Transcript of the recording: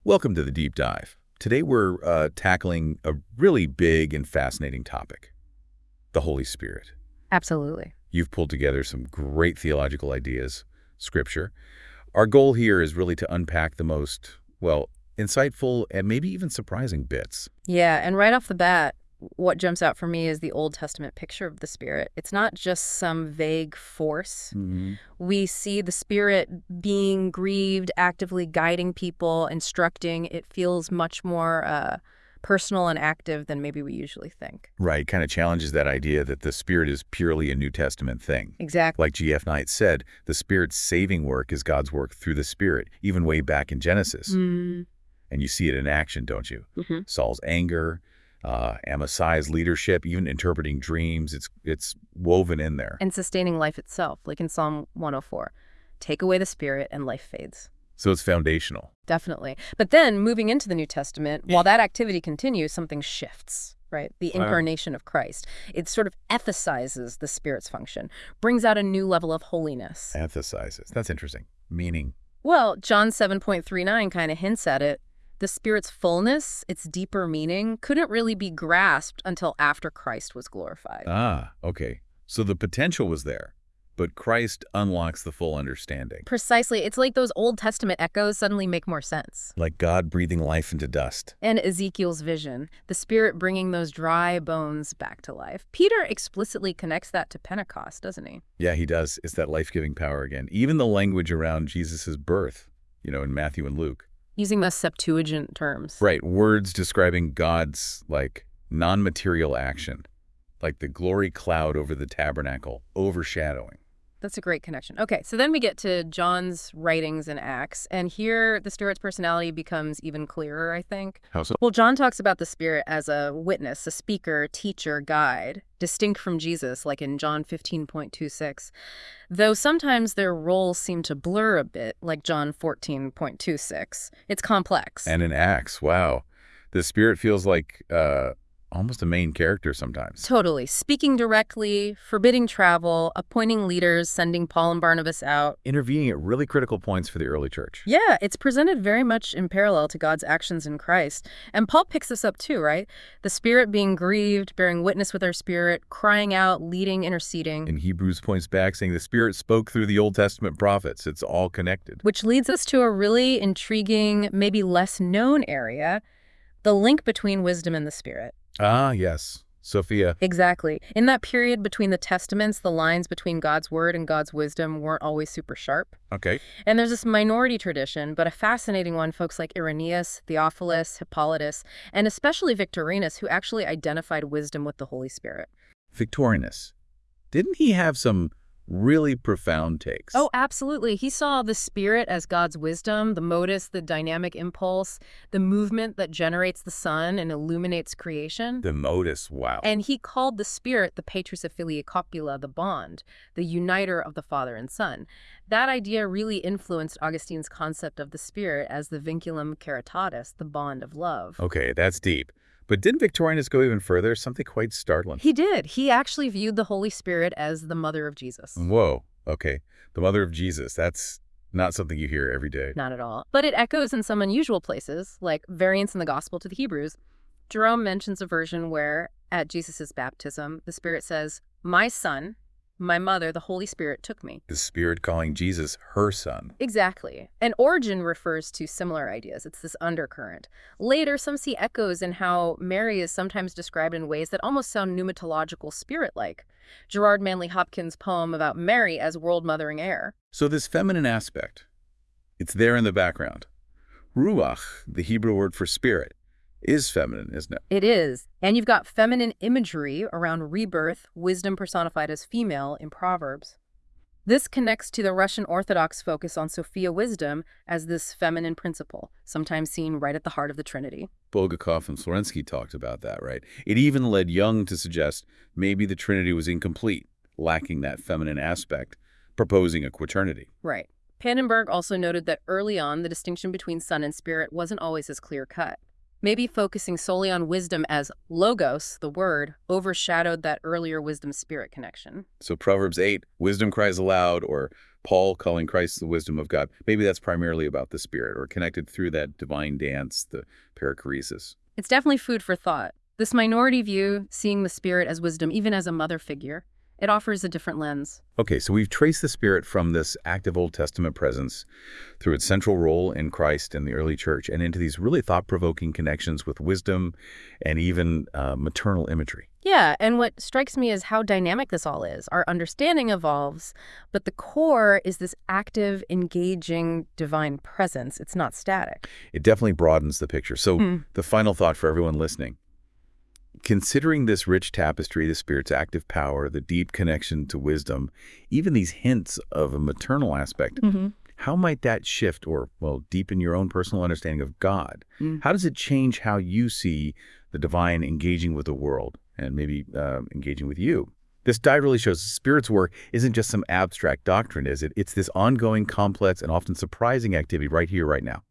Welcome to the Deep Dive. Today we're tackling a really big and fascinating topic, the Holy Spirit. Absolutely. You've pulled together some great theological ideas, scripture. Our goal here is really to unpack the most, well, insightful and maybe even surprising bits. Yeah, and right off the bat, what jumps out for me is the Old Testament picture of the Spirit. It's not just some vague force. Hmm. We see the Spirit being grieved, actively guiding people, instructing. It feels much more personal and active than maybe we usually think. Right, kind of challenges that idea that the Spirit is purely a New Testament thing. Exactly. Like G.F. Knight said, the Spirit's saving work is God's work through the Spirit, even way back in Genesis. Mm-hmm. And you see it in action, don't you? Saul's anger, Amasai's leadership, even interpreting dreams, it's woven in there. And sustaining life itself, like in Psalm 104. Take away the Spirit and life fades. So it's foundational. Definitely. But then moving into the New Testament, while that activity continues, something shifts, right? The incarnation of Christ. It sort of emphasizes the Spirit's function, brings out a new level of holiness. Emphasizes. That's interesting. Meaning. Well, John 7.39 kind of hints at it. The Spirit's fullness, its deeper meaning, couldn't really be grasped until after Christ was glorified. Ah, okay. So the potential was there, but Christ unlocks the full understanding. Precisely. It's like those Old Testament echoes suddenly make more sense. Like God breathing life into dust. And Ezekiel's vision, the Spirit bringing those dry bones back to life. Peter explicitly connects that to Pentecost, doesn't he? Yeah, he does. It's that life-giving power again. Even the language around Jesus' birth, in Matthew and Luke. Using the Septuagint terms. Right, words describing God's, non-material action, like the glory cloud over the tabernacle, overshadowing. That's a great connection. Okay, so then we get to John's writings and Acts, and here the Spirit's personality becomes even clearer, I think. How so? Well, John talks about the Spirit as a witness, a speaker, teacher, guide, distinct from Jesus, like in John 15.26, though sometimes their roles seem to blur a bit, like John 14.26. It's complex. And in Acts, wow, the Spirit feels like almost a main character sometimes. Totally. Speaking directly, forbidding travel, appointing leaders, sending Paul and Barnabas out. Intervening at really critical points for the early church. Yeah, it's presented very much in parallel to God's actions in Christ. And Paul picks this up too, right? The Spirit being grieved, bearing witness with our spirit, crying out, leading, interceding. And Hebrews points back saying the Spirit spoke through the Old Testament prophets. It's all connected. Which leads us to a really intriguing, maybe less known area, the link between wisdom and the Spirit. Ah, yes. Sophia. Exactly. In that period between the Testaments, the lines between God's word and God's wisdom weren't always super sharp. Okay. And there's this minority tradition, but a fascinating one, folks like Irenaeus, Theophilus, Hippolytus, and especially Victorinus, who actually identified wisdom with the Holy Spirit. Victorinus. Didn't he have some really profound takes? Oh, absolutely. He saw the Spirit as God's wisdom, the modus, the dynamic impulse, the movement that generates the sun and illuminates creation. The modus, wow. And he called the Spirit the Patris of Filii Copula, the bond, the uniter of the Father and Son. That idea really influenced Augustine's concept of the Spirit as the vinculum caritatis, the bond of love. Okay, that's deep. But didn't Victorinus go even further? Something quite startling. He did. He actually viewed the Holy Spirit as the mother of Jesus. Whoa, okay. The mother of Jesus. That's not something you hear every day. Not at all. But it echoes in some unusual places, like variants in the Gospel to the Hebrews. Jerome mentions a version where, at Jesus' baptism, the Spirit says, "My son, my mother, the Holy Spirit took me." The Spirit calling Jesus her son. Exactly. And Origen refers to similar ideas. It's this undercurrent. Later, some see echoes in how Mary is sometimes described in ways that almost sound pneumatological spirit-like. Gerard Manley Hopkins' poem about Mary as world-mothering air. So this feminine aspect, it's there in the background. Ruach, the Hebrew word for spirit, is feminine, isn't it? It is. And you've got feminine imagery around rebirth, wisdom personified as female in Proverbs. This connects to the Russian Orthodox focus on Sophia wisdom as this feminine principle, sometimes seen right at the heart of the Trinity. Bulgakov and Florensky talked about that, right? It even led Jung to suggest maybe the Trinity was incomplete, lacking that feminine aspect, proposing a quaternity. Right. Pannenberg also noted that early on, the distinction between Son and Spirit wasn't always as clear-cut. Maybe focusing solely on wisdom as logos, the word, overshadowed that earlier wisdom-spirit connection. So Proverbs 8, wisdom cries aloud, or Paul calling Christ the wisdom of God. Maybe that's primarily about the Spirit or connected through that divine dance, the perichoresis. It's definitely food for thought. This minority view, seeing the Spirit as wisdom, even as a mother figure, it offers a different lens. Okay, so we've traced the Spirit from this active Old Testament presence through its central role in Christ and the early church and into these really thought-provoking connections with wisdom and even maternal imagery. Yeah, and what strikes me is how dynamic this all is. Our understanding evolves, but the core is this active, engaging, divine presence. It's not static. It definitely broadens the picture. So the final thought for everyone listening, considering this rich tapestry, the Spirit's active power, the deep connection to wisdom, even these hints of a maternal aspect, how might that shift or, well, deepen your own personal understanding of God? How does it change how you see the divine engaging with the world and maybe engaging with you? This dive really shows the Spirit's work isn't just some abstract doctrine, is it? It's this ongoing, complex, and often surprising activity right here, right now.